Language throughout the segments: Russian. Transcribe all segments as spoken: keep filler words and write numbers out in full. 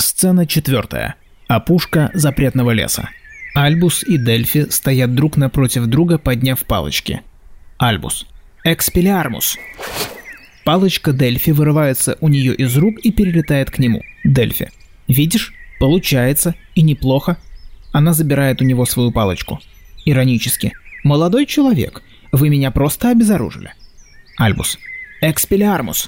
Сцена четвертая. Опушка запретного леса. Альбус и Дельфи стоят друг напротив друга, подняв палочки. Альбус. Экспеллиармус. Палочка Дельфи вырывается у нее из рук и перелетает к нему. Дельфи. Видишь? Получается. И неплохо. Она забирает у него свою палочку. Иронически. Молодой человек, вы меня просто обезоружили. Альбус. Экспеллиармус.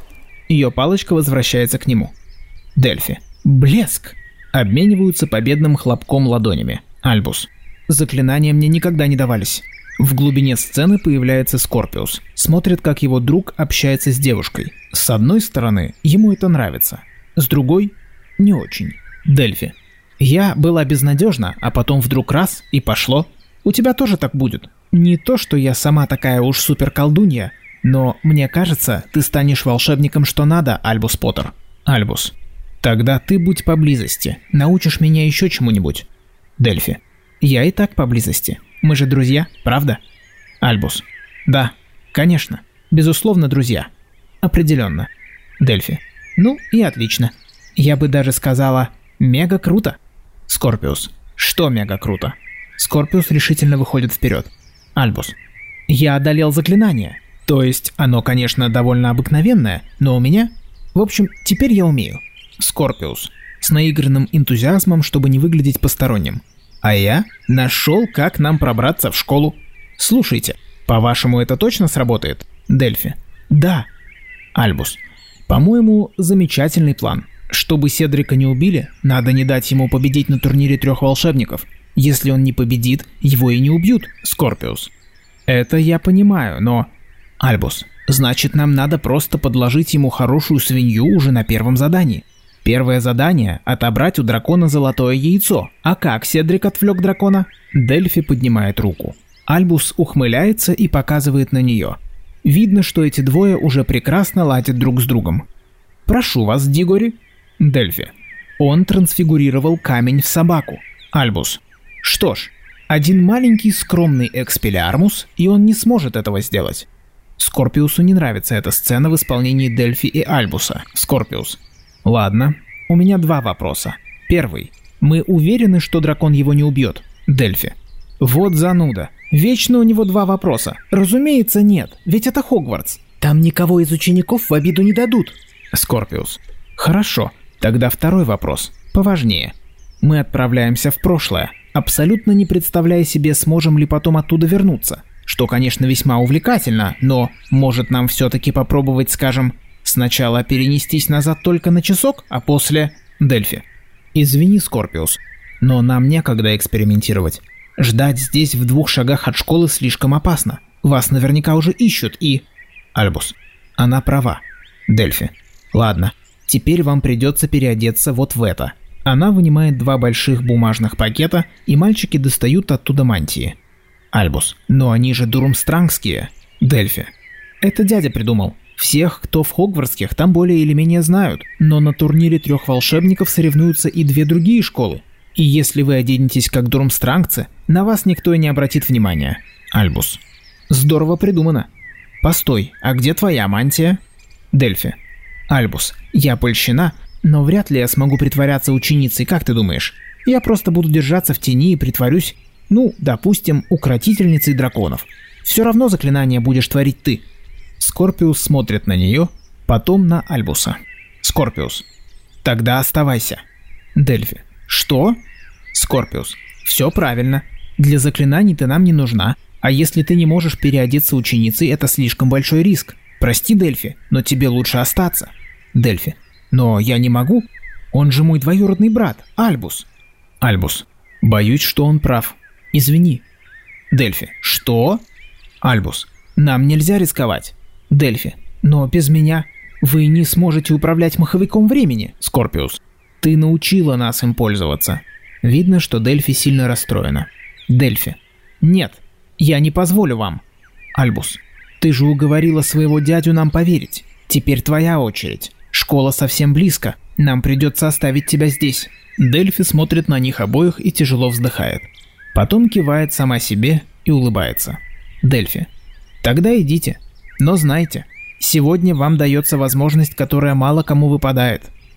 Ее палочка возвращается к нему. Дельфи. Блеск. Обмениваются победным хлопком ладонями. Альбус. Заклинания мне никогда не давались. В глубине сцены появляется Скорпиус. Смотрит, как его друг общается с девушкой. С одной стороны, ему это нравится. С другой, не очень. Дельфи. Я была безнадежна, а потом вдруг раз и пошло. У тебя тоже так будет. Не то, что я сама такая уж суперколдунья, но мне кажется, ты станешь волшебником что надо, Альбус Поттер. Альбус. Тогда ты будь поблизости. Научишь меня еще чему-нибудь. Дельфи. Я и так поблизости. Мы же друзья, правда? Альбус. Да, конечно. Безусловно, друзья. Определенно. Дельфи. Ну и отлично. Я бы даже сказала, мега круто. Скорпиус. Что мега круто? Скорпиус решительно выходит вперед. Альбус. Я одолел заклинание. То есть оно, конечно, довольно обыкновенное, но у меня... В общем, теперь я умею. Скорпиус. С наигранным энтузиазмом, чтобы не выглядеть посторонним. А я нашел, как нам пробраться в школу. Слушайте, по-вашему, это точно сработает? Дельфи. Да. Альбус. По-моему, замечательный план. Чтобы Седрика не убили, надо не дать ему победить на турнире трех волшебников. Если он не победит, его и не убьют. Скорпиус. Это я понимаю, но... Альбус. Значит, нам надо просто подложить ему хорошую свинью уже на первом задании. Первое задание – отобрать у дракона золотое яйцо. А как Седрик отвлек дракона? Дельфи поднимает руку. Альбус ухмыляется и показывает на нее. Видно, что эти двое уже прекрасно ладят друг с другом. Прошу вас, Дигори. Дельфи. Он трансфигурировал камень в собаку. Альбус. Что ж, один маленький скромный Экспеллиармус, и он не сможет этого сделать. Скорпиусу не нравится эта сцена в исполнении Дельфи и Альбуса. Скорпиус. Ладно, у меня два вопроса. Первый. Мы уверены, что дракон его не убьет? Дельфи. Вот зануда. Вечно у него два вопроса. Разумеется, нет, ведь это Хогвартс. Там никого из учеников в обиду не дадут. Скорпиус. Хорошо, тогда второй вопрос. Поважнее. Мы отправляемся в прошлое, абсолютно не представляя себе, сможем ли потом оттуда вернуться. Что, конечно, весьма увлекательно, но может нам все-таки попробовать, скажем, сначала перенестись назад только на часок, а после... Дельфи. Извини, Скорпиус, но нам некогда экспериментировать. Ждать здесь в двух шагах от школы слишком опасно. Вас наверняка уже ищут и... Альбус. Она права. Дельфи. Ладно, теперь вам придется переодеться вот в это. Она вынимает два больших бумажных пакета, и мальчики достают оттуда мантии. Альбус. Но они же дурмстрангские. Дельфи. Это дядя придумал. Всех, кто в Хогвартских, там более или менее знают. Но на турнире трех волшебников соревнуются и две другие школы. И если вы оденетесь как дурмстрангцы, на вас никто и не обратит внимания. Альбус. Здорово придумано. Постой, а где твоя мантия? Дельфи. Альбус. Я польщена, но вряд ли я смогу притворяться ученицей, как ты думаешь? Я просто буду держаться в тени и притворюсь, ну, допустим, укротительницей драконов. Все равно заклинание будешь творить ты. Скорпиус смотрит на нее, потом на Альбуса. Скорпиус. Тогда оставайся. Дельфи. Что? Скорпиус. Все правильно. Для заклинаний ты нам не нужна. А если ты не можешь переодеться ученицей, это слишком большой риск. Прости, Дельфи, но тебе лучше остаться. Дельфи. Но я не могу. Он же мой двоюродный брат, Альбус. Альбус. Боюсь, что он прав. Извини. Дельфи. Что? Альбус. Нам нельзя рисковать. Дельфи. Но без меня вы не сможете управлять маховиком времени. Скорпиус. Ты научила нас им пользоваться. Видно, что Дельфи сильно расстроена. Дельфи. Нет, я не позволю вам. Альбус. Ты же уговорила своего дядю нам поверить. Теперь твоя очередь. Школа совсем близко. Нам придется оставить тебя здесь. Дельфи смотрит на них обоих и тяжело вздыхает. Потом кивает сама себе и улыбается. Дельфи. Тогда идите. Но знайте, сегодня вам дается возможность, которая мало кому выпадает.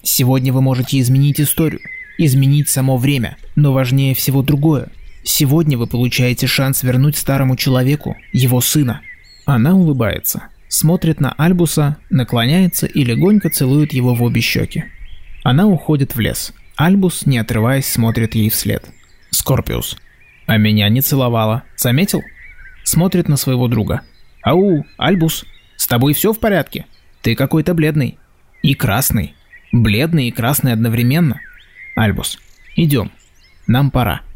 Сегодня вы можете изменить историю, изменить само время, но важнее всего другое. Сегодня вы получаете шанс вернуть старому человеку его сына. Она улыбается, смотрит на Альбуса, наклоняется и легонько целует его в обе щеки. Она уходит в лес. Альбус, не отрываясь, смотрит ей вслед. Скорпиус. А меня не целовала. Заметил? Смотрит на своего друга. Ау, Альбус, с тобой все в порядке? Ты какой-то бледный. И красный. Бледный и красный одновременно. Альбус, идем. Нам пора.